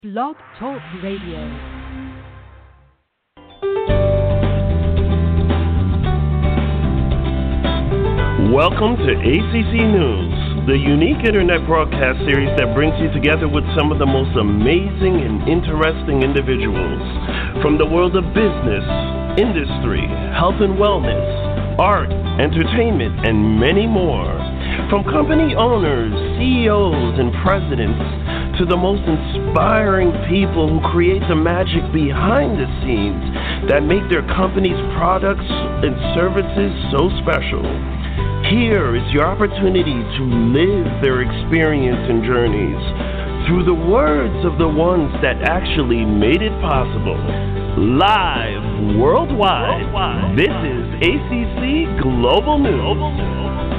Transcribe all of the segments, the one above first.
Blog Talk Radio. Welcome to ACC News, the unique internet broadcast series that brings you together with some of the most amazing and interesting individuals from the world of business, industry, health and wellness, art, entertainment, and many more. From company owners, CEOs, and presidents to the most inspiring people who create the magic behind the scenes that make their company's products and services so special. Here is your opportunity to live their experience and journeys through the words of the ones that actually made it possible. Live worldwide. This is ACC Global News.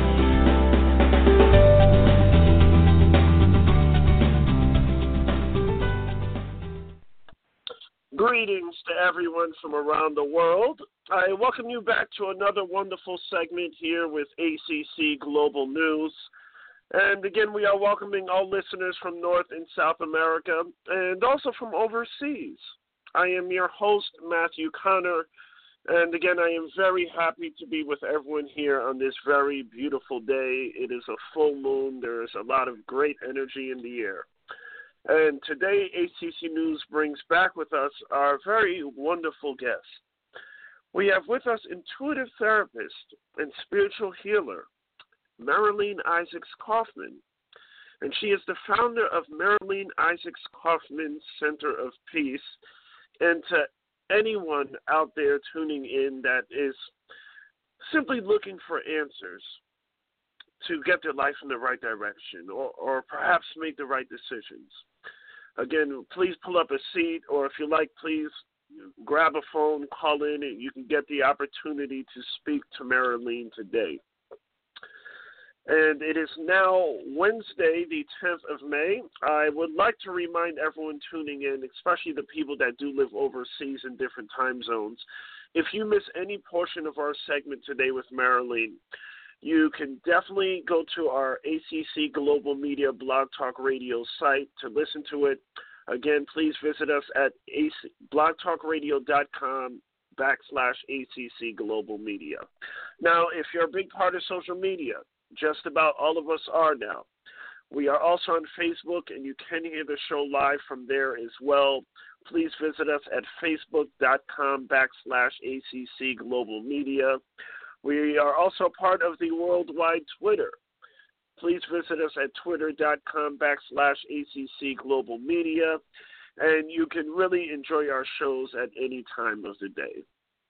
Greetings to everyone from around the world. I welcome you back to another wonderful segment here with ACC Global News. And again, we are welcoming all listeners from North and South America and also from overseas. I am your host, Matthew Connor, and again, I am very happy to be with everyone here on this very beautiful day. It is a full moon. There is a lot of great energy in the air. And today, ACC News brings back with us our very wonderful guest. We have with us intuitive therapist and spiritual healer, Marilene Isaacs Kaufman. And she is the founder of Marilene Isaacs Kaufman Center of Peace. And to anyone out there tuning in that is simply looking for answers to get their life in the right direction or perhaps make the right decisions. Again, please pull up a seat, or if you like, please grab a phone, call in, and you can get the opportunity to speak to Marilene today. And it is now Wednesday, the 10th of May. I would like to remind everyone tuning in, especially the people that do live overseas in different time zones, if you miss any portion of our segment today with Marilene, you can definitely go to our ACC Global Media Blog Talk Radio site to listen to it. Again, please visit us at blogtalkradio.com/ACC Global Media. Now, if you're a big part of social media, just about all of us are now. We are also on Facebook, and you can hear the show live from there as well. Please visit us at facebook.com/ACC Global Media. We are also part of the worldwide Twitter. Please visit us at twitter.com/ACC Global Media, and you can really enjoy our shows at any time of the day.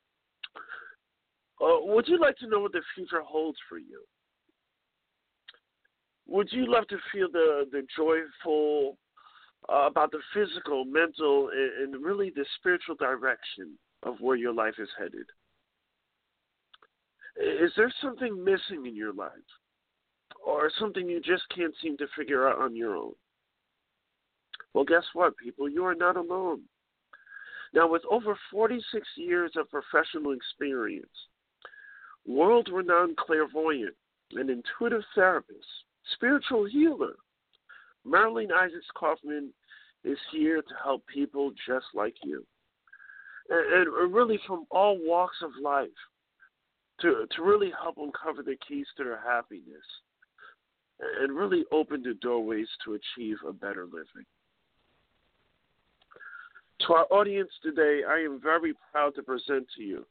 Would you like to know what the future holds for you? Would you love to feel the joyful about the physical, mental, and really the spiritual direction of where your life is headed? Is there something missing in your life or something you just can't seem to figure out on your own? Well, guess what, people? You are not alone. Now, with over 46 years of professional experience, world-renowned clairvoyant and intuitive therapist, spiritual healer, Marilene Isaacs Kaufman is here to help people just like you. And really from all walks of life, to really help uncover the keys to their happiness and really open the doorways to achieve a better living. To our audience today, I am very proud to present to you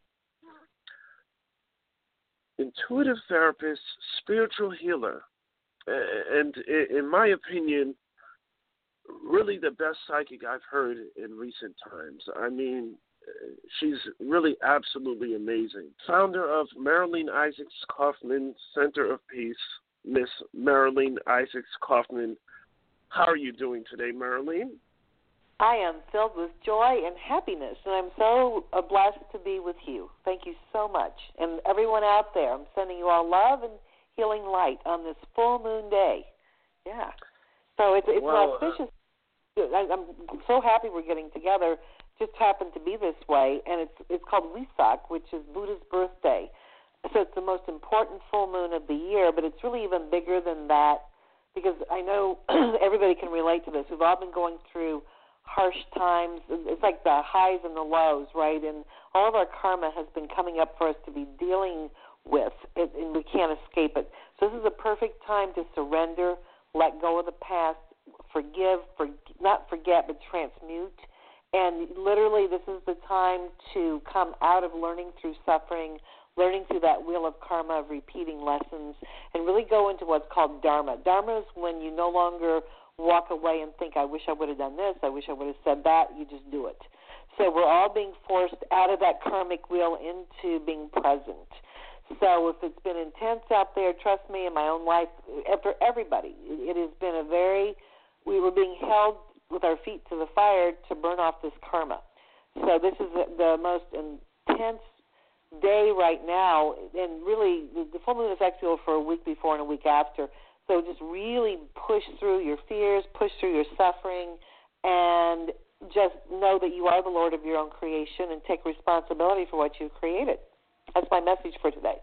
intuitive therapist, spiritual healer, and in my opinion, really the best psychic I've heard in recent times. I mean, she's really absolutely amazing. Founder of Marilene Isaacs Kaufman Center of Peace, Miss Marilene Isaacs Kaufman. How are you doing today, Marilene? I am filled with joy and happiness, and I'm so blessed to be with you. Thank you so much. And everyone out there, I'm sending you all love and healing light on this full moon day. Yeah. So it's an auspicious. I'm so happy we're getting together. Just happened to be this way, and it's called Wesak, which is Buddha's birthday. So it's the most important full moon of the year, but it's really even bigger than that because I know everybody can relate to this. We've all been going through harsh times. It's like the highs and the lows, right? And all of our karma has been coming up for us to be dealing with, and we can't escape it. So this is a perfect time to surrender, let go of the past, forgive, not forget, but transmute. And literally, this is the time to come out of learning through suffering, learning through that wheel of karma of repeating lessons, and really go into what's called dharma. Dharma is when you no longer walk away and think, I wish I would have done this, I wish I would have said that. You just do it. So we're all being forced out of that karmic wheel into being present. So if it's been intense out there, trust me, in my own life, for everybody, it has been we were being held with our feet to the fire to burn off this karma. So this is the most intense day right now, and really the full moon affects you for a week before and a week after. So just really push through your fears, push through your suffering, and just know that you are the Lord of your own creation and take responsibility for what you've created. That's my message for today.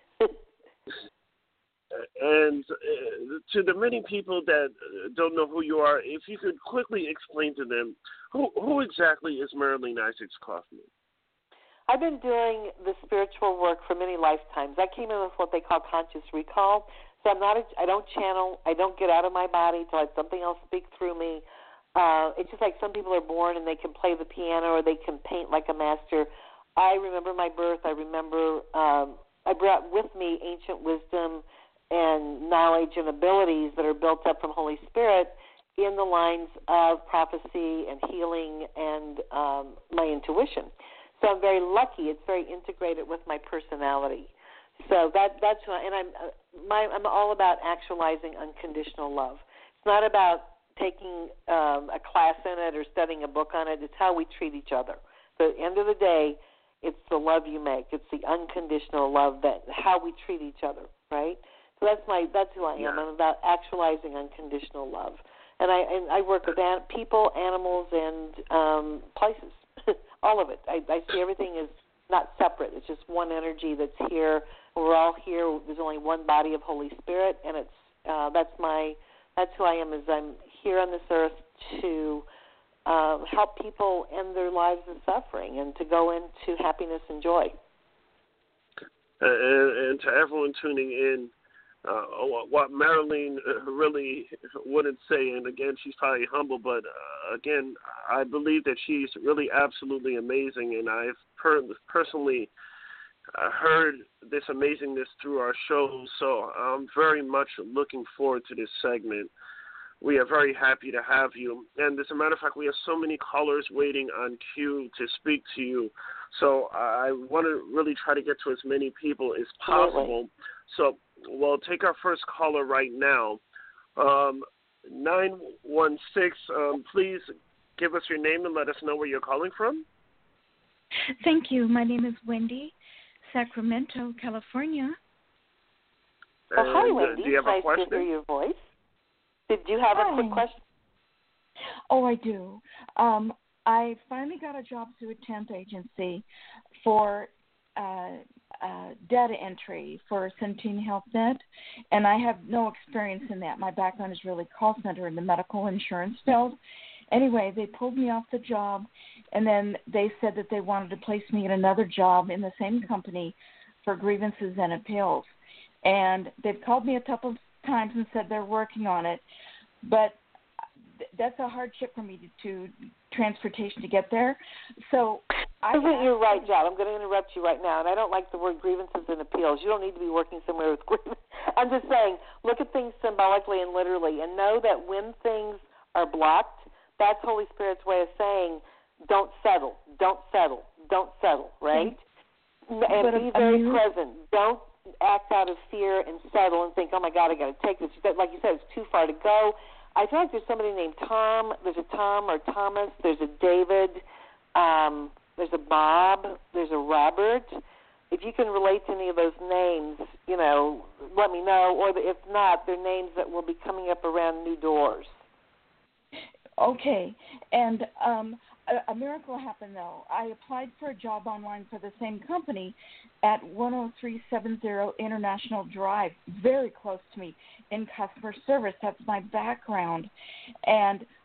And to the many people that don't know who you are, if you could quickly explain to them, who exactly is Marilyn Isaacs Kaufman? I've been doing the spiritual work for many lifetimes. I came in with what they call conscious recall. So I don't channel. I don't get out of my body to let something else speak through me. It's just like some people are born and they can play the piano or they can paint like a master. I remember my birth. I remember I brought with me ancient wisdom and knowledge and abilities that are built up from Holy Spirit in the lines of prophecy and healing and my intuition. So I'm very lucky. It's very integrated with my personality. So that's who I'm all about actualizing unconditional love. It's not about taking a class in it or studying a book on it. It's how we treat each other. At the end of the day, it's the love you make. It's the unconditional love, that how we treat each other, right? So that's who I am. Yeah. I'm about actualizing unconditional love, and I work with people, animals, and places. All of it. I see everything as not separate. It's just one energy that's here. We're all here. There's only one body of Holy Spirit, and it's that's who I am. Is I'm here on this earth to help people end their lives of suffering and to go into happiness and joy. And to everyone tuning in, what Marilyn really wouldn't say, and again, she's probably humble, but again, I believe that she's really absolutely amazing, and I've personally heard this amazingness through our show, so I'm very much looking forward to this segment. We are very happy to have you, and as a matter of fact, we have so many callers waiting on queue to speak to you, so I want to really try to get to as many people as possible. So we'll take our first caller right now. 916, please give us your name and let us know where you're calling from. Thank you. My name is Wendy, Sacramento, California. Oh, hi, Wendy. Do you have nice a question? To hear your voice. Did you have a quick question? Oh, I do. I finally got a job through a temp agency for data entry for Centene Health Net, and I have no experience in that. My background is really call center in the medical insurance field. Anyway, they pulled me off the job, and then they said that they wanted to place me in another job in the same company for grievances and appeals. And they've called me a couple of times and said they're working on it, but that's a hardship for me to transportation to get there. So you're right, John. I'm going to interrupt you right now, and I don't like the word grievances and appeals. You don't need to be working somewhere with grievances. I'm just saying, look at things symbolically and literally, and know that when things are blocked, that's Holy Spirit's way of saying, don't settle, don't settle, don't settle, right? And be very present. Don't act out of fear and settle and think, oh, my God, I got to take this. Like you said, it's too far to go. I feel like there's somebody named Tom. There's a Tom or Thomas. There's a David. There's a Bob. There's a Robert. If you can relate to any of those names, let me know. Or if not, they're names that will be coming up around new doors. Okay. And a miracle happened, though. I applied for a job online for the same company at 10370 International Drive, very close to me, in customer service. That's my background. And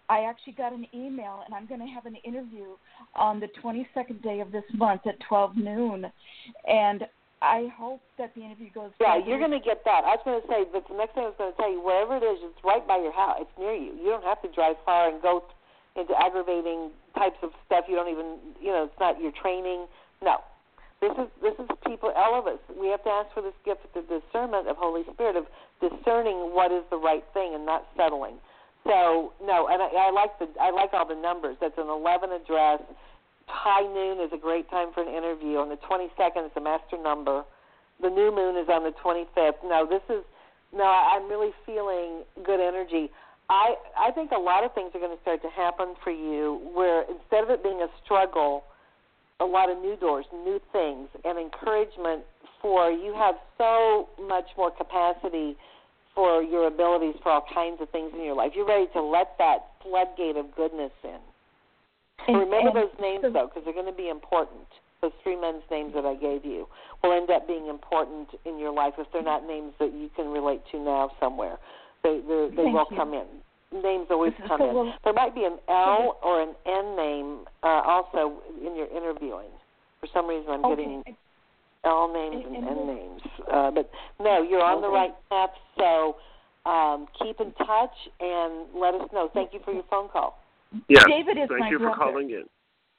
I actually got an email, and I'm going to have an interview on the 22nd day of this month at 12 noon. And I hope that the interview goes Yeah, well. you're going to get that. I was going to say, but the next thing I was going to tell you, wherever it is, it's right by your house. It's near you. You don't have to drive far and go into aggravating types of stuff. You don't even, it's not your training. No. This is people, all of us. We have to ask for this gift of the discernment of Holy Spirit, of discerning what is the right thing and not settling. So, no, and I like all the numbers. That's an 11 address. High noon is a great time for an interview. On the 22nd is the master number. The new moon is on the 25th. I'm really feeling good energy. I think a lot of things are going to start to happen for you where instead of it being a struggle, a lot of new doors, new things, and encouragement for you have so much more capacity for your abilities for all kinds of things in your life. You're ready to let that floodgate of goodness in. And remember those names, though, because they're going to be important. Those three men's names that I gave you will end up being important in your life if they're not names that you can relate to now somewhere. They will come in. Names always come in. There might be an L or an N name also in your interviewing. For some reason, I'm getting L names and N names. But, no, you're on the right path, so keep in touch and let us know. Thank you for your phone call. Yes, David is thank my you brother. for calling in.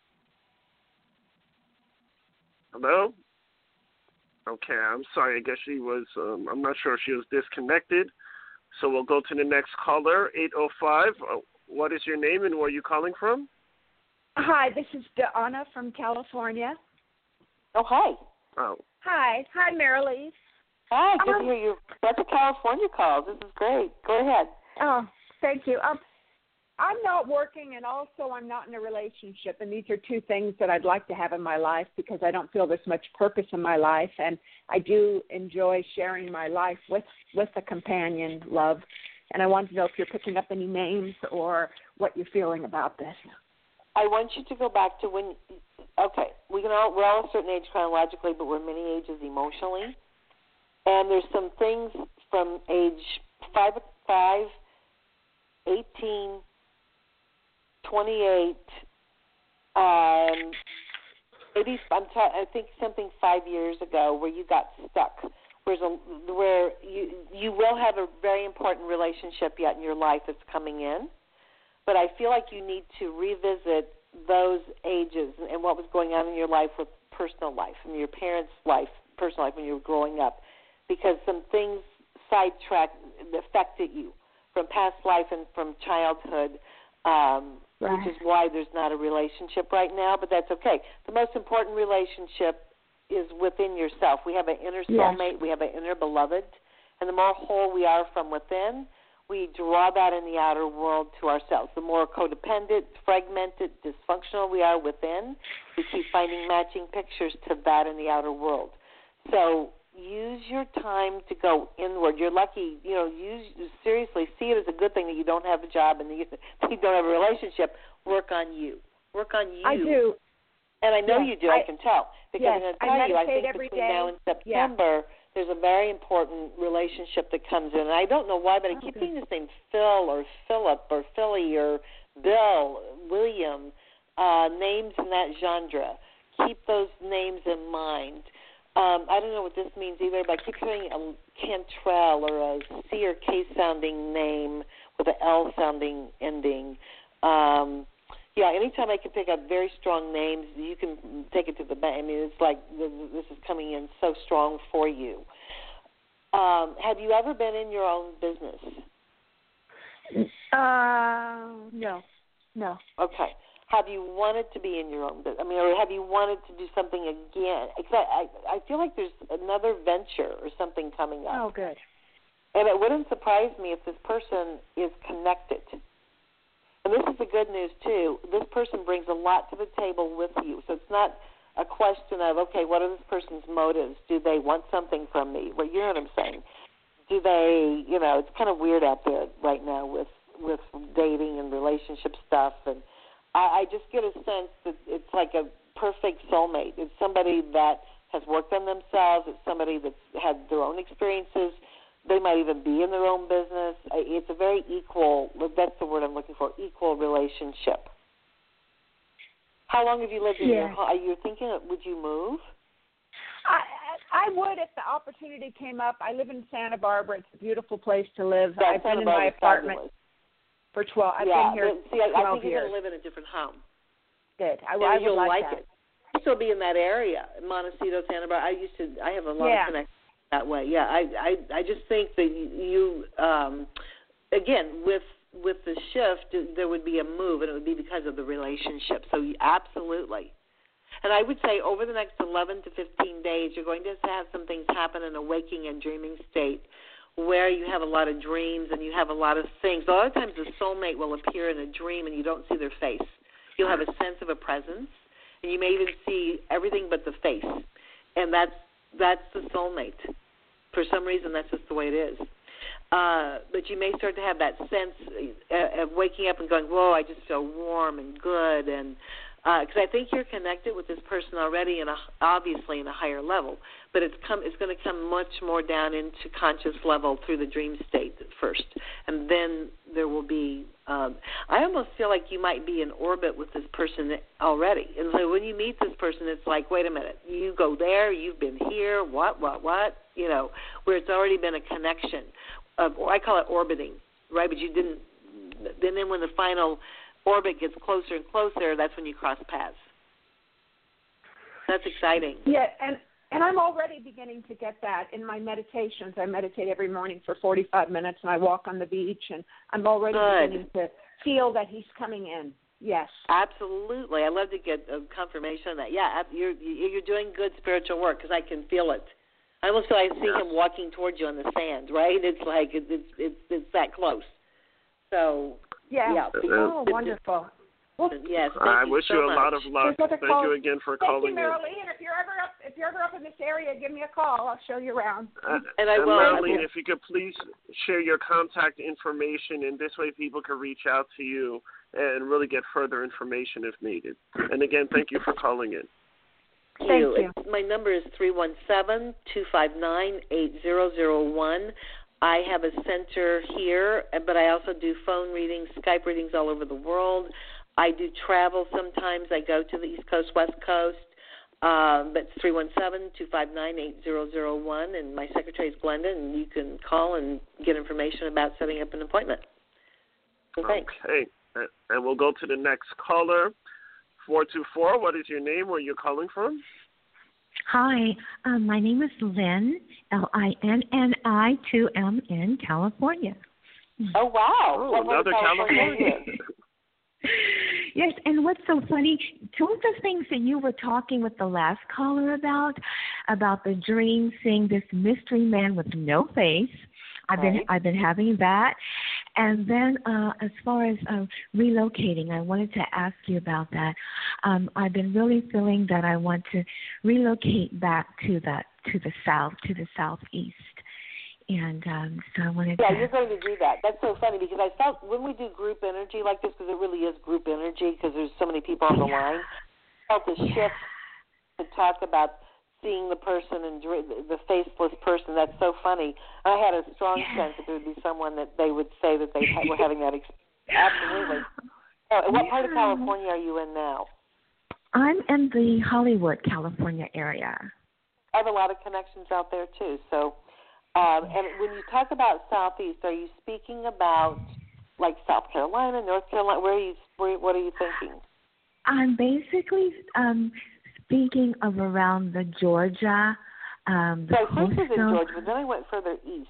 Hello? Okay, I'm sorry. I guess she was, I'm not sure if she was disconnected. So we'll go to the next caller, 805. What is your name and where are you calling from? Hi, this is Donna from California. Oh, hi. Oh. Hi, Marilee. Hi, good to hear you. That's a California call. This is great. Go ahead. Oh, thank you. I'm not working, and also I'm not in a relationship, and these are two things that I'd like to have in my life because I don't feel there's much purpose in my life, and I do enjoy sharing my life with a companion, love, and I want to know if you're picking up any names or what you're feeling about this. I want you to go back to when, we're all a certain age chronologically, but we're many ages emotionally, and there's some things from age 5, 18, 28, maybe I think something 5 years ago where you got stuck. Where you will have a very important relationship yet in your life that's coming in, but I feel like you need to revisit those ages and what was going on in your life with personal life and your parents' life, personal life when you were growing up, because some things affected you from past life and from childhood. Which is why there's not a relationship right now, but that's okay. The most important relationship is within yourself. We have an inner soulmate, we have an inner beloved, and the more whole we are from within, we draw that in the outer world to ourselves. The more codependent, fragmented, dysfunctional we are within, we keep finding matching pictures to that in the outer world. So use your time to go inward. You're lucky, seriously, see it as a good thing that you don't have a job and that you don't have a relationship. Work on you. Work on you. I do. And I know you do, I can tell. Because I'm going to tell you, I think every between day. now and September, there's a very important relationship that comes in. And I don't know why, but I keep seeing this name Phil or Philip or Philly or Bill, William, names in that genre. Keep those names in mind. I don't know what this means either, but I keep hearing a Cantrell or a C or K sounding name with an L sounding ending. Anytime I can pick up very strong names, you can take it to the bank. I mean, it's like this is coming in so strong for you. Have you ever been in your own business? No. Okay. Have you wanted to be in your own business? I mean, or have you wanted to do something again? I feel like there's another venture or something coming up. Oh, good. And it wouldn't surprise me if this person is connected. And this is the good news, too. This person brings a lot to the table with you. So it's not a question of, okay, what are this person's motives? Do they want something from me? Well, you know what I'm saying. Do they, it's kind of weird out there right now with dating and relationship stuff. And I just get a sense that it's like a perfect soulmate. It's somebody that has worked on themselves. It's somebody that's had their own experiences They might even be in their own business. It's a very equal, that's the word I'm looking for, equal relationship. How long have you lived in your home? Are you thinking, would you move? I would if the opportunity came up. I live in Santa Barbara. It's a beautiful place to live. Yeah, I've been in my apartment for 12. I've been here 12 years. I think you're going to live in a different home. Good. I would like that. It. I still be in that area, Montecito, Santa Barbara. I have a lot of connections that way. Yeah, I just think that you again, with the shift, there would be a move, and it would be because of the relationship. So absolutely. And I would say over the next 11 to 15 days, you're going to have some things happen in a waking and dreaming state where you have a lot of dreams and you have a lot of things. A lot of times the soulmate will appear in a dream and you don't see their face. You'll have a sense of a presence, and you may even see everything but the face. And that's the soulmate. For some reason, that's just the way it is. But you may start to have that sense of waking up and going, whoa, I just feel warm and good, and because I think you're connected with this person already, obviously in a higher level, but it's going to come much more down into conscious level through the dream state first, and then there will be. I almost feel like you might be in orbit with this person already, and so when you meet this person, it's like, wait a minute, you go there, you've been here, what, you know, where it's already been a connection. I call it orbiting, right? But you didn't. And then when the final orbit gets closer and closer, that's when you cross paths. That's exciting. Yeah, and I'm already beginning to get that in my meditations. I meditate every morning for 45 minutes, and I walk on the beach, and I'm already beginning to feel that he's coming in. Yes. Absolutely. I love to get a confirmation of that. Yeah, you're doing good spiritual work because I can feel it. I almost feel I see him walking towards you on the sand, right? It's like it's that close. So, yeah. Oh, wonderful. Well, yes. I wish you a lot of luck. Thank you again for calling in. Thank you, Marilee. And if you're ever up in this area, give me a call. I'll show you around. And I will. Marilee, if you could please share your contact information, and this way people can reach out to you and really get further information if needed. And again, thank you for calling in. Thank you. My number is 317-259-8001. I have a center here, but I also do phone readings, Skype readings all over the world. I do travel sometimes. I go to the East Coast, West Coast. But it's 317-259-8001, and my secretary is Glenda, and you can call and get information about setting up an appointment. So thanks. Okay. And we'll go to the next caller, 424. What is your name? Where are you calling from? Hi, my name is Lynn, Linni, 2M in California. Oh, wow. Oh, another California. Yes, and what's so funny, two of the things that you were talking with the last caller about the dream, seeing this mystery man with no face. I've been having that. And then as far as relocating, I wanted to ask you about that. I've been really feeling that I want to relocate back to the southeast. And so I wanted to... Yeah, you're going to do that. That's so funny because I felt when we do group energy like this, because it really is group energy because there's so many people on the line, I felt a shift to talk about seeing the person and the faceless person. That's so funny. I had a strong sense that there would be someone that they would say that they were having that experience. Absolutely. What part of California are you in now? I'm in the Hollywood, California area. I have a lot of connections out there, too. So, and when you talk about Southeast, are you speaking about, like, South Carolina, North Carolina? What are you thinking? I'm basically... speaking of around the Georgia, so I first was in Georgia, but then I went further east.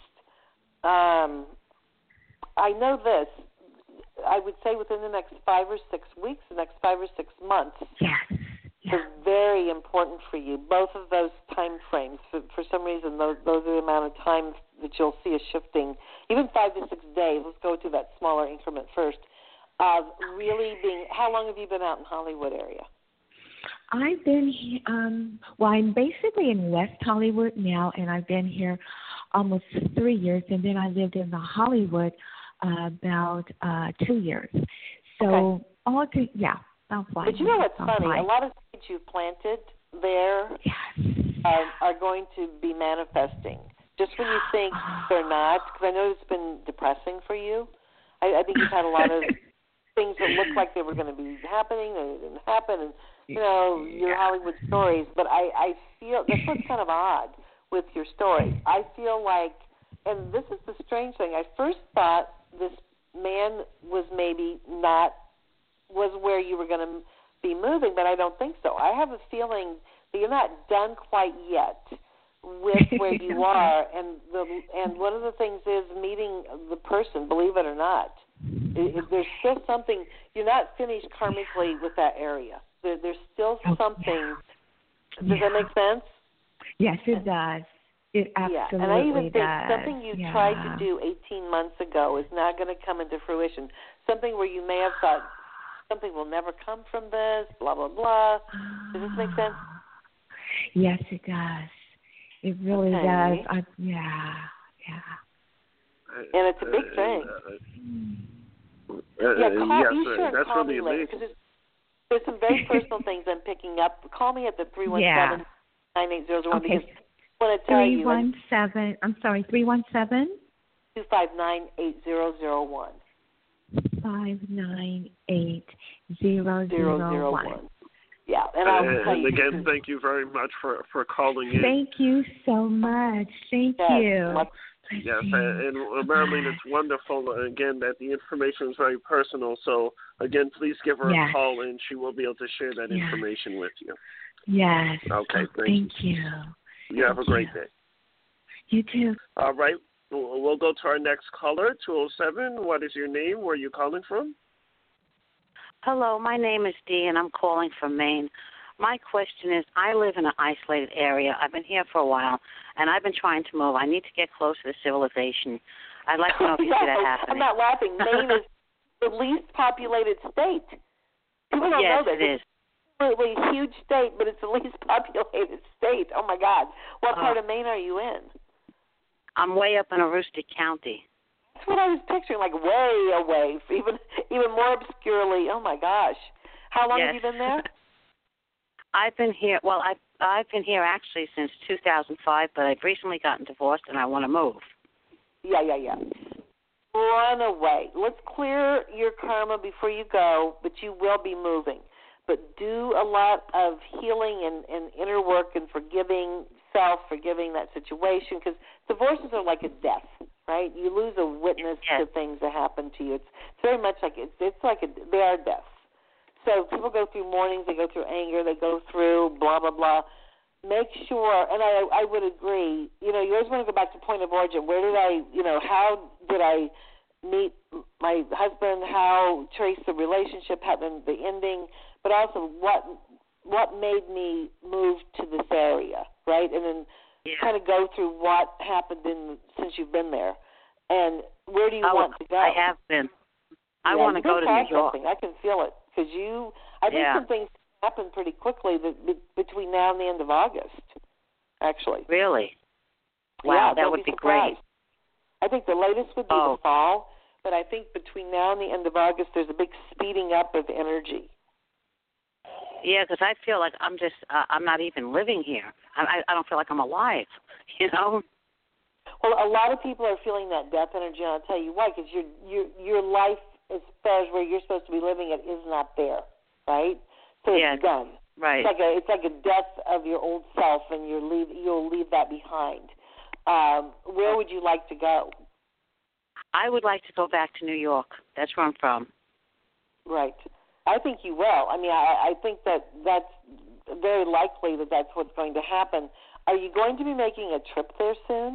I know this. I would say within the next 5 or 6 weeks, the next 5 or 6 months, is very important for you. Both of those time frames. For some reason, those are the amount of time that you'll see a shifting. Even 5 to 6 days. Let's go to that smaller increment first. Of really being. How long have you been out in Hollywood area? I've been, I'm basically in West Hollywood now, and I've been here almost 3 years, and then I lived in the Hollywood about 2 years. So, about 5 But you know what's funny? A lot of seeds you've planted there are going to be manifesting. just when you think they're not, because I know it's been depressing for you. I think you've had a lot of things that looked like they were going to be happening and they didn't happen, and, your Hollywood stories. But I feel, that's what's kind of odd with your story. I feel like, and this is the strange thing, I first thought this man was where you were going to be moving, but I don't think so. I have a feeling that you're not done quite yet with where you are, and one of the things is meeting the person, believe it or not. There's still something, you're not finished karmically with that area. There's still something. Does that make sense? Yes, it does. It absolutely does. And I even think something you tried to do 18 months ago is not going to come into fruition. Something where you may have thought, something will never come from this, blah, blah, blah. Does this make sense? Yes, it does. It really does. And it's a big thing. Be sure and call me later, because there's some very personal things I'm picking up. Call me at the 317-9801 because I want to tell you. 317, I'm sorry, 317? 259-8001. 598-0001. Yeah, and I'll tell you. And again, thank you very much for calling in. Thank you so much. Thank you. Yes, and Marilyn, it's wonderful, again, that the information is very personal. So, again, please give her a call, and she will be able to share that information with you. Yes. Okay, thank you. You have a great day. You too. All right. We'll go to our next caller, 207. What is your name? Where are you calling from? Hello, my name is Dee, and I'm calling from Maine. My question is, I live in an isolated area. I've been here for a while, and I've been trying to move. I need to get closer to civilization. I'd like to know if you see that happening. I'm not laughing. Maine is the least populated state. People don't know that. It is. It's a huge state, but it's the least populated state. Oh, my God. What part of Maine are you in? I'm way up in Aroostook County. That's what I was picturing, like way away, even more obscurely. Oh, my gosh. How long have you been there? I've been here, I've been here actually since 2005, but I've recently gotten divorced and I want to move. Yeah. Run away. Let's clear your karma before you go, but you will be moving. But do a lot of healing and inner work and forgiving that situation, because divorces are like a death, right? You lose a witness to things that happen to you. It's very much like they are deaths. So people go through mournings, they go through anger, they go through blah, blah, blah. Make sure, and I would agree, you always want to go back to point of origin. Where did how did I meet my husband, how trace the relationship, how the ending, but also what made me move to this area, right? And then kind of go through what happened since you've been there. And where do you want to go? I have been. I want to go to New York. I can feel it. Because I think some things happen pretty quickly between now and the end of August, actually. Really? Wow, that would be great. I think the latest would be the fall, but I think between now and the end of August, there's a big speeding up of energy. Yeah, because I feel like I'm not even living here. I don't feel like I'm alive, Well, a lot of people are feeling that death energy, and I'll tell you why, because your life, as far as where you're supposed to be living, it is not there, right? So it's done. Right. It's like a death of your old self, and you'll leave that behind. Where would you like to go? I would like to go back to New York. That's where I'm from. Right. I think you will. I mean, I think that's very likely that that's what's going to happen. Are you going to be making a trip there soon?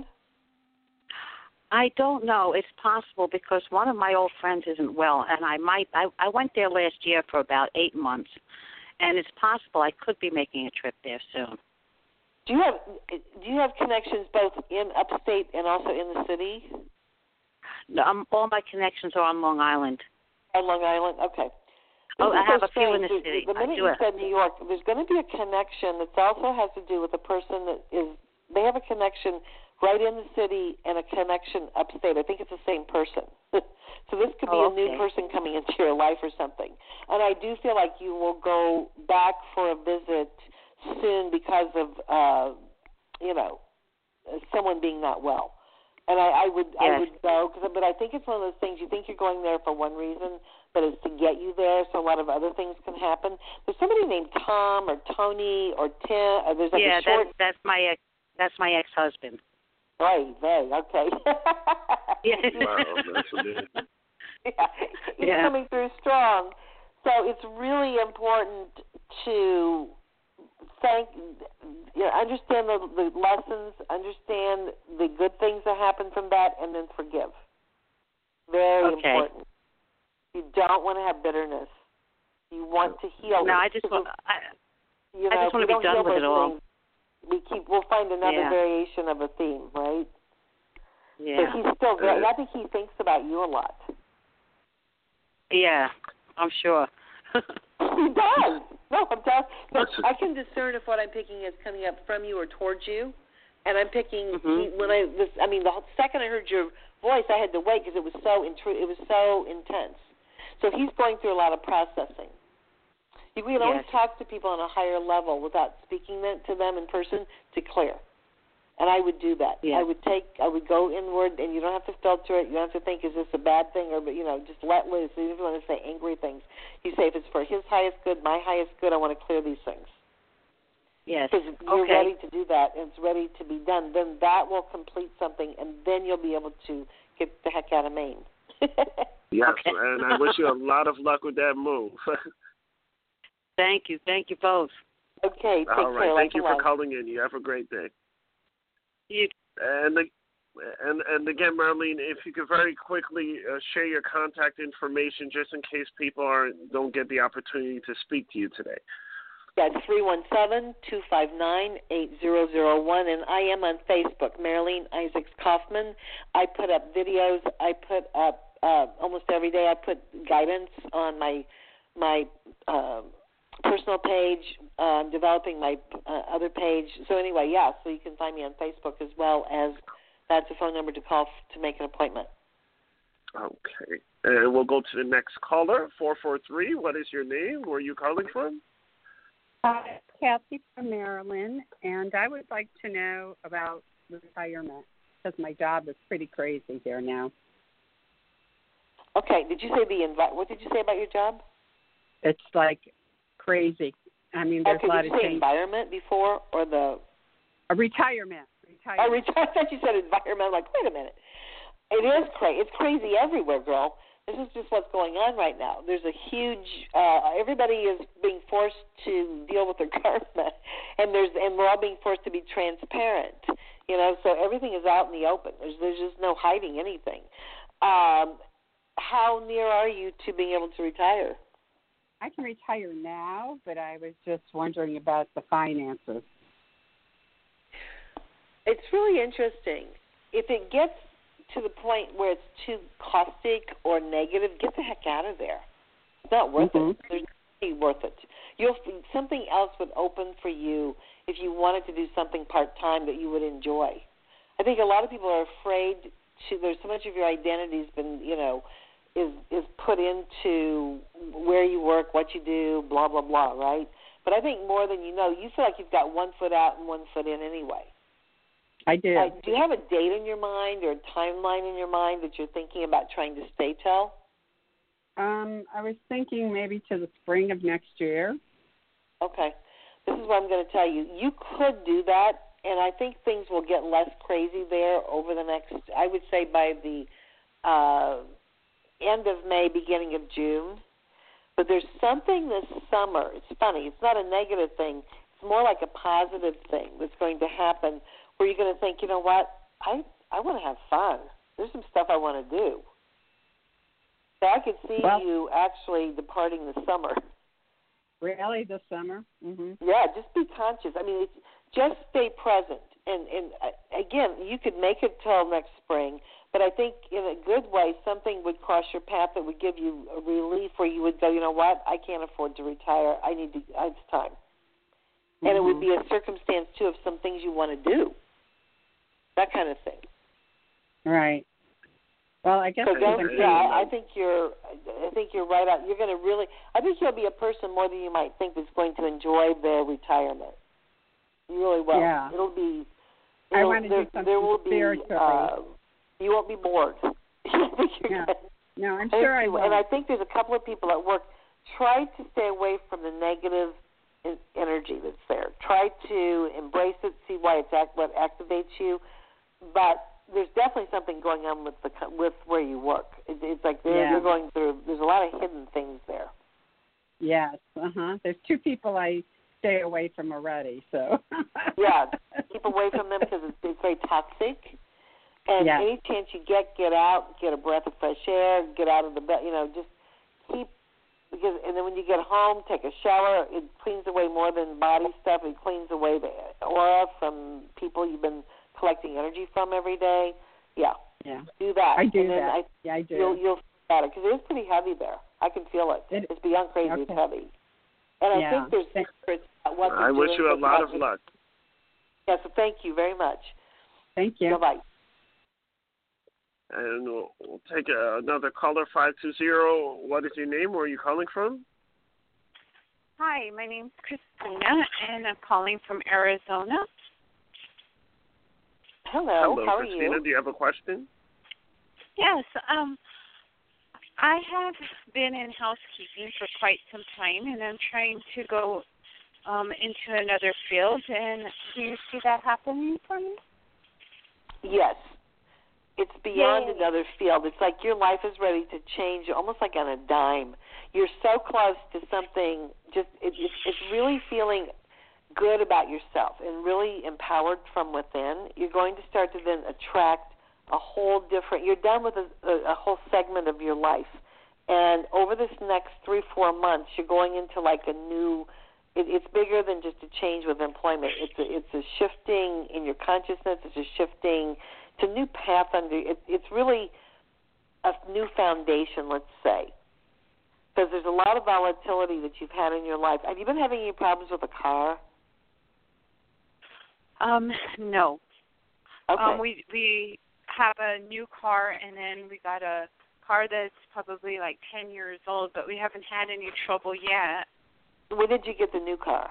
I don't know. It's possible because one of my old friends isn't well, and I went there last year for about 8 months, and it's possible I could be making a trip there soon. Do you have connections both in upstate and also in the city? No, all my connections are on Long Island. On Long Island? Okay. I have a few in the city. The minute you said New York, there's going to be a connection that also has to do with a person they have a connection right in the city and a connection upstate. I think it's the same person. So this could be a new person coming into your life or something. And I do feel like you will go back for a visit soon because of, someone being not well. And I would go, but I think it's one of those things, you think you're going there for one reason, but it's to get you there, so a lot of other things can happen. There's somebody named Tom or Tony or Tim. There's like a short... that's my ex-husband. Right, okay. Wow, that's what it is. He's coming through strong. So it's really important to understand the lessons, understand the good things that happen from that, and then forgive. Very important. You don't want to have bitterness. You want to heal. No, I just want to be done with it all. We'll find another variation of a theme, right? Yeah. But he's still very, I think he thinks about you a lot. Yeah, I'm sure. He does. No, I'm telling you. I can discern if what I'm picking is coming up from you or towards you. And I'm picking, the second I heard your voice, I had to wait because it was so intense. So he's going through a lot of processing. You can always talk to people on a higher level without speaking to them in person to clear. And I would do that. Yeah. I would go inward, and you don't have to filter it. You don't have to think, is this a bad thing? Or, just let loose. Even if you want to say angry things, you say, if it's for his highest good, my highest good, I want to clear these things. Yes. Because you're ready to do that, and it's ready to be done. Then that will complete something, and then you'll be able to get the heck out of Maine. Yes, and I wish you a lot of luck with that move. Thank you both. Okay, take all right. care. Thank you for calling in. You have a great day. And again, Marlene, if you could very quickly share your contact information just in case people don't get the opportunity to speak to you today. That's 317-259-8001, and I am on Facebook, Marilene Isaacs Kaufman. I put up videos. I put up almost every day. I put guidance on my personal page. I'm developing my other page. So anyway, so you can find me on Facebook as well as that's a phone number to call to make an appointment. Okay. And we'll go to the next caller, 443. What is your name? Where are you calling from? Kathy from Maryland, and I would like to know about retirement because my job is pretty crazy here now. Okay. Did you say what did you say about your job? It's like crazy. I mean, there's a lot of change. Did you say environment before or the... retirement. Oh, retirement. I thought you said environment. I'm like, wait a minute. It is crazy. It's crazy everywhere, girl. This is just what's going on right now. There's a huge... everybody is being forced to deal with their karma, and we're all being forced to be transparent. So everything is out in the open. There's just no hiding anything. How near are you to being able to retire? I can retire now, but I was just wondering about the finances. It's really interesting. If it gets to the point where it's too caustic or negative, get the heck out of there. It's not worth it. There's nothing worth it. Something else would open for you if you wanted to do something part-time that you would enjoy. I think a lot of people are afraid there's so much of your identity has been, is put into where you work, what you do, blah, blah, blah, right? But I think more than you know, you feel like you've got one foot out and one foot in anyway. I do. Do you have a date in your mind or a timeline in your mind that you're thinking about trying to stay till? I was thinking maybe to the spring of next year. Okay. This is what I'm going to tell you. You could do that, and I think things will get less crazy there over the next, I would say by the end of May, beginning of June. But there's something this summer. It's funny. It's not a negative thing. It's more like a positive thing that's going to happen where you're going to think, you know what, I want to have fun. There's some stuff I want to do. So I could see you actually departing this summer. Really, this summer? Mm-hmm. Yeah, just be conscious. I mean, just stay present. And again, you could make it till next spring, but I think in a good way, something would cross your path that would give you a relief where you would go, you know what, I can't afford to retire. It's time. Mm-hmm. And it would be a circumstance, too, of some things you want to do. That kind of thing. Right. Well, I guess. So I think you're right out. You're going to really. I think you'll be a person more than you might think that's going to enjoy their retirement. You really will. Yeah. It'll be I want to do something there will spiritually. You won't be bored. No, I'm sure I will. And I think there's a couple of people at work. Try to stay away from the negative energy that's there. Try to embrace it, see why what activates you. But there's definitely something going on with where you work. It's like you're going through. There's a lot of hidden things there. Yes. There's two people I stay away from already. So. Yeah, keep away from them because it's very toxic. And any chance you get out, get a breath of fresh air, get out of the bed. Just keep. And then when you get home, take a shower. It cleans away more than body stuff. It cleans away the aura from people you've been collecting energy from every day. Yeah. Do that. I do and then that. I do. You'll feel better because it is pretty heavy there. I can feel it. It's beyond crazy. Okay. It's heavy. And I think there's secrets about what I wish you a lot of luck. Yeah, so thank you very much. Thank you. Bye-bye. And we'll take another caller, 520. What is your name? Where are you calling from? Hi, my name's Christina, and I'm calling from Arizona. Hello, how Christina. are you? Do you have a question? Yes, I have been in housekeeping for quite some time, and I'm trying to go into another field. And do you see that happening for me? Yes. It's beyond Yay. another field. It's like your life is ready to change, almost like on a dime. You're so close to something. It's really feeling good about yourself and really empowered from within. You're going to start to then attract a whole different. You're done with a whole segment of your life, and over this next 3-4 months, you're going into like a new. It's bigger than just a change with employment. It's a shifting in your consciousness. It's a shifting. It's a new path it's really a new foundation, let's say. Because there's a lot of volatility that you've had in your life. Have you been having any problems with a car? No. Okay. We have a new car, and then we got a car that's probably like 10 years old, but we haven't had any trouble yet. When did you get the new car?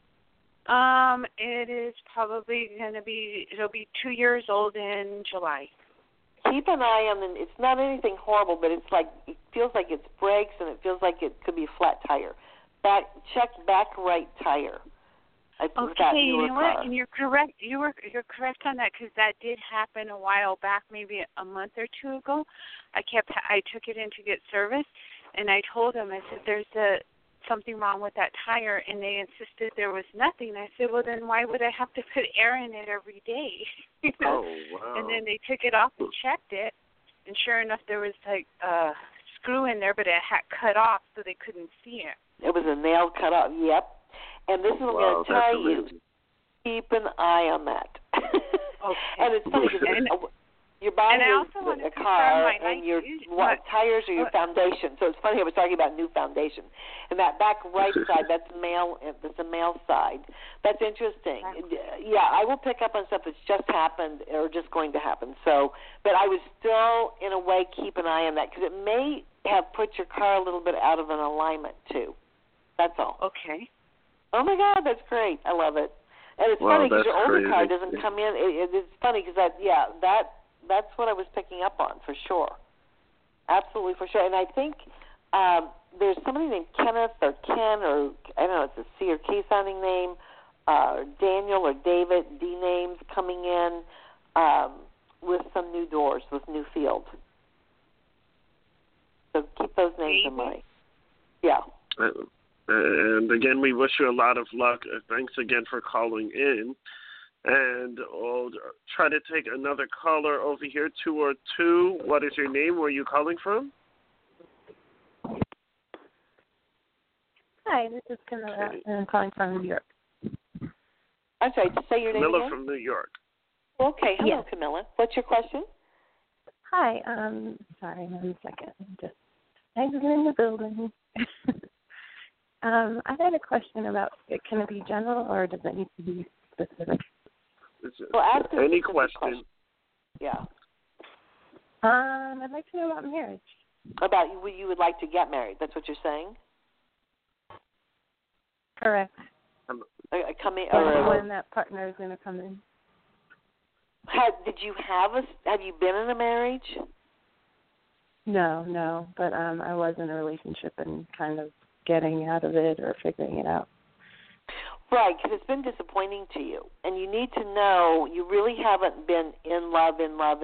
It is probably it'll be 2 years old in July. Keep an eye on it's not anything horrible, but it's like, it feels like it's brakes and it feels like it could be a flat tire. Check back right tire. Okay, you know what? And you're correct. You're correct on that because that did happen a while back, maybe a month or two ago. I took it in to get service, and I told them, I said, there's something wrong with that tire, and they insisted there was nothing. I said, well, then why would I have to put air in it every day? Oh, wow. And then they took it off and checked it, and sure enough, there was like a screw in there, but it had cut off, so they couldn't see it. It was a nail cut off, yep. And this is what I'm going to tell you. Keep an eye on that. Okay. And it's funny because your body is a car, and your tires are your foundation. So it's funny I was talking about new foundation. And that back right side, that's the male side. That's interesting. Yeah, I will pick up on stuff that's just happened or just going to happen. So, but I would still, in a way, keep an eye on that because it may have put your car a little bit out of an alignment too. That's all. Okay. Oh my God, that's great! I love it. And it's funny because your older car doesn't come in. It's funny because that's what I was picking up on for sure. Absolutely for sure. And I think there's somebody named Kenneth or Ken or I don't know, it's a C or K sounding name, Daniel or David, D names coming in with some new doors, with new field. So keep those names in mind. Yeah. And again, we wish you a lot of luck. Thanks again for calling in. And I'll try to take another caller over here, 202. What is your name? Where are you calling from? Hi, this is Camilla, and I'm calling from New York. I'm sorry, say your name Camilla again? from New York. Okay, hello, Yes. Camilla. What's your question? Hi, sorry, 1 second. I'm just exiting the building. I had a question about, can it be general or does it need to be specific? Well, ask any question. Yeah. I'd like to know about marriage. About you would like to get married. That's what you're saying? Correct. Come in, or when that partner is going to come in. Have you been in a marriage? No, but I was in a relationship and kind of getting out of it or figuring it out. Right, because it's been disappointing to you. And you need to know you really haven't been in love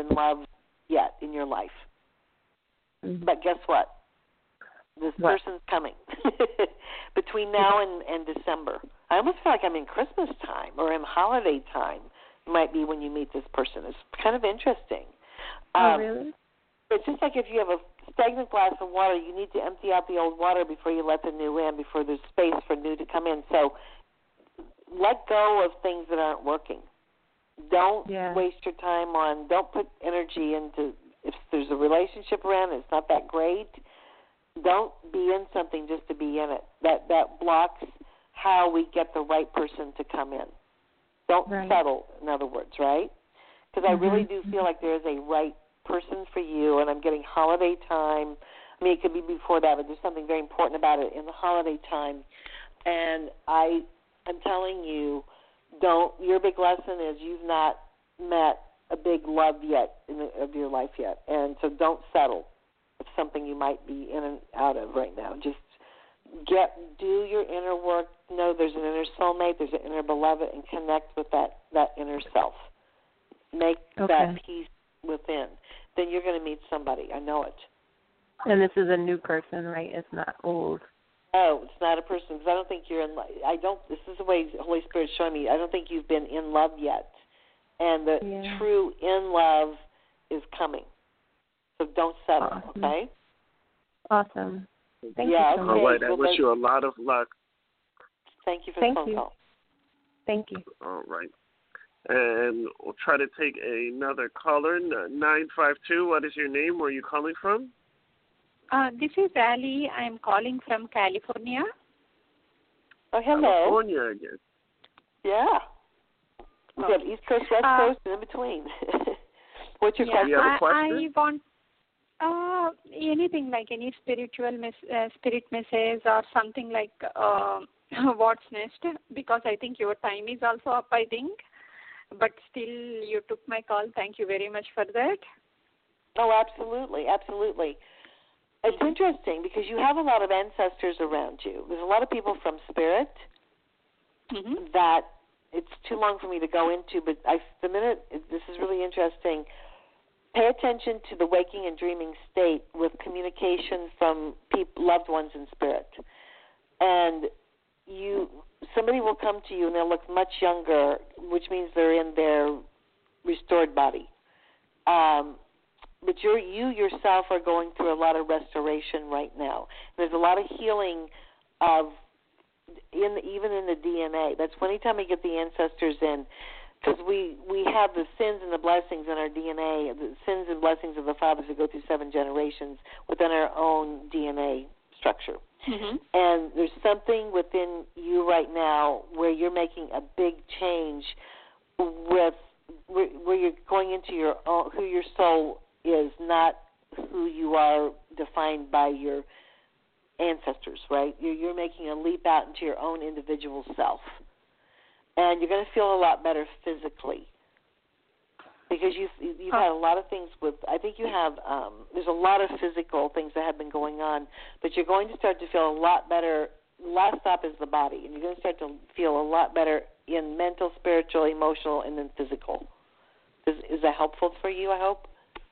yet in your life. Mm-hmm. But guess what? This person's coming between now and December. I almost feel like I'm in Christmas time or in holiday time. Might be when you meet this person. It's kind of interesting. Really? It's just like if you have a stagnant glass of water, you need to empty out the old water before you let the new in, before there's space for new to come in. So let go of things that aren't working. Don't waste your time on, don't put energy into, if there's a relationship around and it's not that great, don't be in something just to be in it. That blocks how we get the right person to come in. Don't settle, in other words, right? Because I really do feel like there is a right person for you, and I'm getting holiday time. I mean, it could be before that, but there's something very important about it in the holiday time. And I'm telling you, your big lesson is you've not met a big love yet of your life yet. And so don't settle with something you might be in and out of right now. Just do your inner work. Know there's an inner soulmate, there's an inner beloved, and connect with that inner self. Make that peace within. Then you're going to meet somebody. I know it. And this is a new person, right? It's not old. Oh, it's not a person, because I don't think you're in love. This is the way the Holy Spirit's showing me. I don't think you've been in love yet. And the true in love is coming. So don't settle, okay? Awesome. Thank you so much. All right. I wish you a lot of luck. Thank you for the phone call. Thank you. All right. And we'll try to take another caller, 952. What is your name? Where are you calling from? This is Ali. I am calling from California. Oh, hello. California again. Yeah. We have East Coast, West Coast, and in between. What's your question? Do you have a question? I want anything like any spiritual spirit message or something like what's next, because I think your time is also up, I think. But still, you took my call. Thank you very much for that. Oh, absolutely, absolutely. It's interesting because you have a lot of ancestors around you. There's a lot of people from spirit that it's too long for me to go into, but this is really interesting. Pay attention to the waking and dreaming state with communication from loved ones in spirit. And somebody will come to you and they'll look much younger, which means they're in their restored body. But you yourself are going through a lot of restoration right now. There's a lot of healing even in the DNA. That's anytime we get the ancestors in, because we have the sins and the blessings in our DNA, the sins and blessings of the fathers that go through 7 generations within our own DNA structure. Mm-hmm. And there's something within you right now where you're making a big change with where you're going into your own, who your soul is, not who you are defined by your ancestors, right? You're making a leap out into your own individual self. And you're going to feel a lot better physically because you've had a lot of things with, I think you have, there's a lot of physical things that have been going on, but you're going to start to feel a lot better. Last stop is the body, and you're going to start to feel a lot better in mental, spiritual, emotional, and then physical. Is that helpful for you, I hope?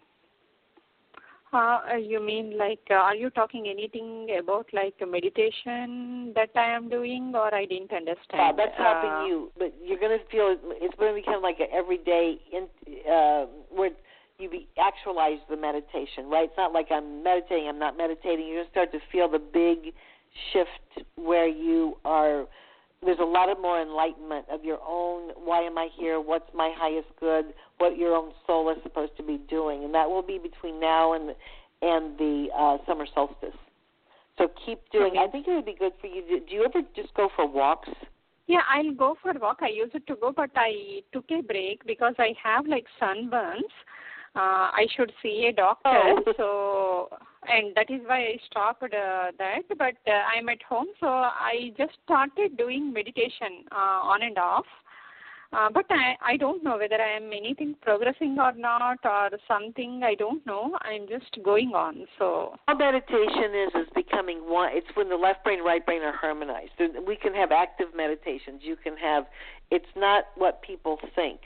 You mean like, are you talking anything about like meditation that I am doing, or I didn't understand? Yeah, that's helping you, but you're going to feel it's going to become like an everyday where you actualize the meditation, right? It's not like I'm meditating, I'm not meditating. You're going to start to feel the big shift where you are. There's a lot of more enlightenment of your own, why am I here, what's my highest good, what your own soul is supposed to be doing. And that will be between now and the summer solstice. So keep doing I think it would be good for you. Do you ever just go for walks? Yeah, I'll go for a walk. I used to go, but I took a break because I have like sunburns. I should see a doctor, and that is why I stopped that. But I'm at home, so I just started doing meditation on and off. But I don't know whether I am anything progressing or not or something. I don't know. I'm just going on. So all meditation is becoming one. It's when the left brain, right brain are harmonized. We can have active meditations. You can have. It's not what people think.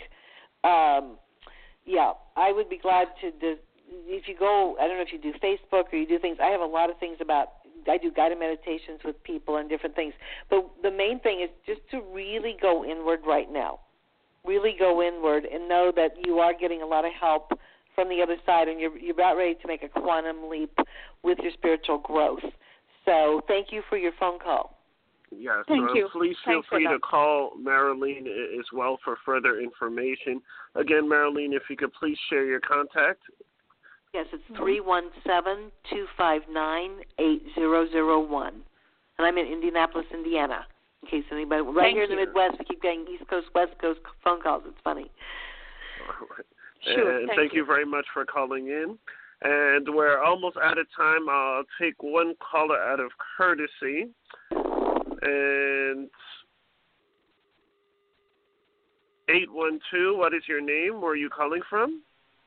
Yeah, I would be glad to. If you go, I don't know if you do Facebook or you do things. I have a lot of things about. I do guided meditations with people and different things. But the main thing is just to really go inward right now. Really go inward and know that you are getting a lot of help from the other side, and you're about ready to make a quantum leap with your spiritual growth. So thank you for your phone call. Yes, thank you. Please feel free to call Marilyn as well for further information. Again, Marilyn, if you could please share your contact. Yes, it's 317-259-8001. And I'm in Indianapolis, Indiana, in case anybody... Here in the Midwest, we keep getting East Coast, West Coast phone calls. It's funny. All right. Sure, and thank you very much for calling in. And we're almost out of time. I'll take one caller out of courtesy. And 812, what is your name? Where are you calling from?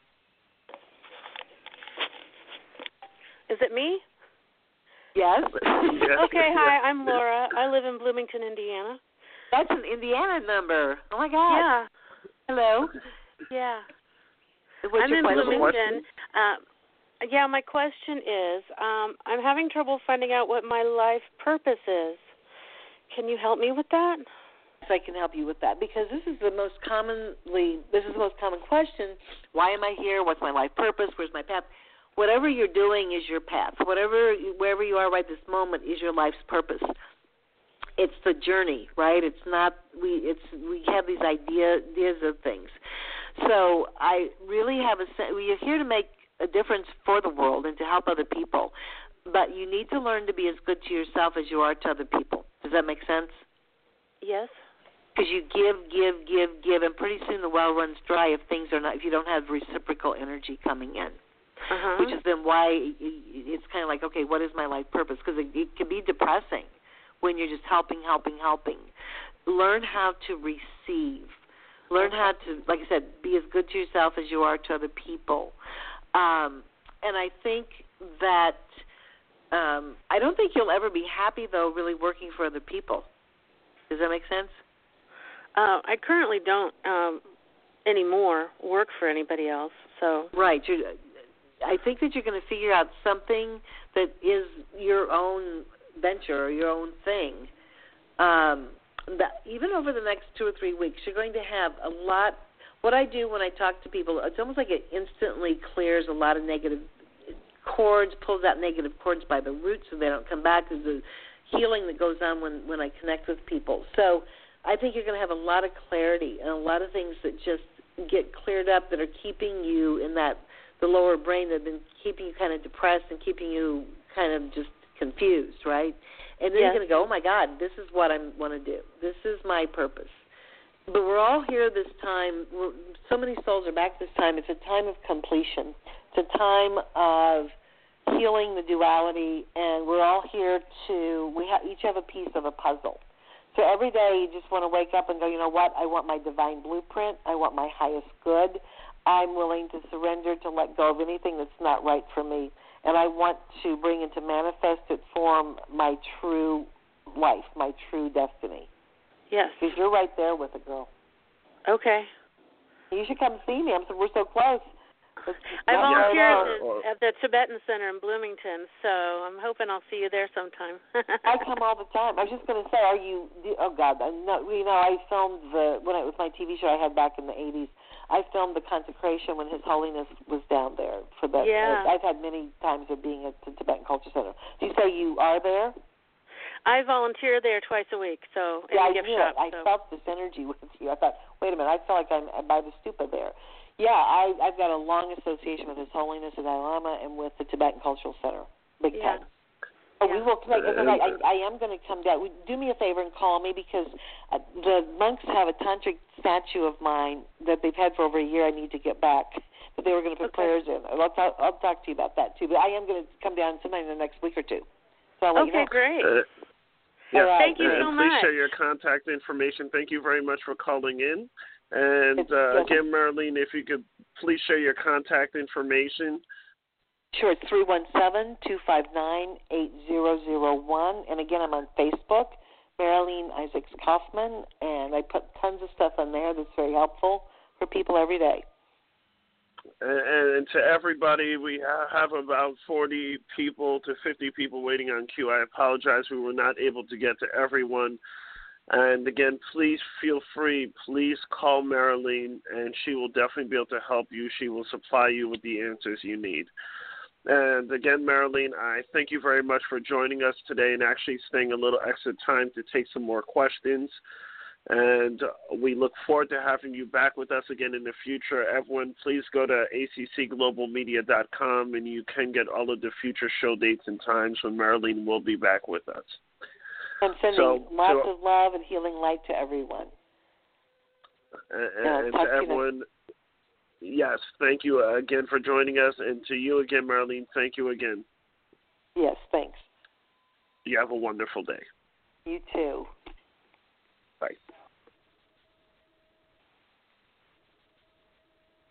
Is it me? Yes. Okay, hi, I'm Laura. I live in Bloomington, Indiana. That's an Indiana number. Oh, my God. Yeah. Hello. Yeah. What's your Bloomington. Yeah, my question is, I'm having trouble finding out what my life purpose is. Can you help me with that? Yes, I can help you with that, because this is the most common question. Why am I here? What's my life purpose? Where's my path? Whatever you're doing is your path. Wherever you are right this moment is your life's purpose. It's the journey, right? It's not we have these ideas of things. So I really have we are here to make a difference for the world and to help other people. But you need to learn to be as good to yourself as you are to other people. Does that make sense? Yes. Because you give, and pretty soon the well runs dry if you don't have reciprocal energy coming in. Uh-huh. Which is then why it's kind of like, okay, what is my life purpose? Because it can be depressing when you're just helping. Learn how to receive. Learn how to, like I said, be as good to yourself as you are to other people. And I think that I don't think you'll ever be happy, though, really working for other people. Does that make sense? I currently don't anymore work for anybody else. So right. I think that you're going to figure out something that is your own venture or your own thing. That even over the next 2 or 3 weeks, you're going to have a lot. What I do when I talk to people, it's almost like it instantly clears a lot of negative cords, pulls out negative cords by the roots so they don't come back. There's a healing that goes on when I connect with people. So I think you're going to have a lot of clarity and a lot of things that just get cleared up that are keeping you in the lower brain that have been keeping you kind of depressed and keeping you kind of just confused, right? And then you're going to go, oh, my God, this is what I want to do. This is my purpose. But we're all here this time. So many souls are back this time. It's a time of completion. It's a time of healing the duality, and we're all here each have a piece of a puzzle. So every day you just want to wake up and go, you know what, I want my divine blueprint. I want my highest good. I'm willing to surrender to let go of anything that's not right for me. And I want to bring into manifested form my true life, my true destiny. Yes. Because you're right there with it, girl. Okay. You should come see me. We're so close. I volunteer at the Tibetan Center in Bloomington, so I'm hoping I'll see you there sometime. I come all the time. I was just going to say, oh, God, I filmed with my TV show I had back in the 80s, I filmed the consecration when His Holiness was down there. I've had many times of being at the Tibetan Culture Center. Do you say you are there? I volunteer there twice a week, so in the gift shop. I felt this energy with you. I thought, wait a minute, I feel like I'm by the stupa there. Yeah, I've got a long association with His Holiness the Dalai Lama and with the Tibetan Cultural Center. Big time. Oh, we will connect. I am going to come down. Do me a favor and call me, because the monks have a tantric statue of mine that they've had for over a year. I need to get back, but they were going to put prayers in. I'll talk to you about that too. But I am going to come down sometime in the next week or two. So I'll let you know. Great. Yes. Thank you so much. Please share your contact information. Thank you very much for calling in. And again, Marilyn, if you could please share your contact information. Sure, it's 317-259-8001. And again, I'm on Facebook, Marilyn Isaacs Kaufman, and I put tons of stuff on there that's very helpful for people every day. And to everybody, we have about 40 people to 50 people waiting on queue. I apologize we were not able to get to everyone. And again, please feel free. Please call Marilyn, and she will definitely be able to help you. She will supply you with the answers you need. And again, Marilyn, I thank you very much for joining us today and actually staying a little extra time to take some more questions. And we look forward to having you back with us again in the future. Everyone, please go to accglobalmedia.com, and you can get all of the future show dates and times when Marilyn will be back with us. I'm sending lots of love and healing light to everyone. And to everyone, yes, thank you again for joining us. And to you again, Marilyn, thank you again. Yes, thanks. You have a wonderful day. You too.